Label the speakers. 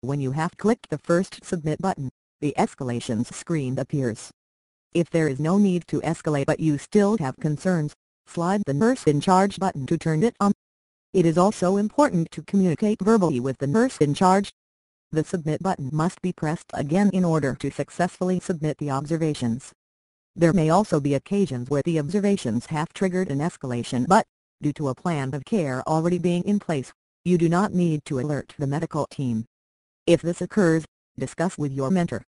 Speaker 1: When you have clicked the first Submit button, the escalations screen appears. If there is no need to escalate but you still have concerns, slide the Nurse in Charge button to turn it on. It is also important to communicate verbally with the nurse in charge. The Submit button must be pressed again in order to successfully submit the observations. There may also be occasions where the observations have triggered an escalation but, due to a plan of care already being in place, you do not need to alert the medical team. If this occurs, discuss with your mentor,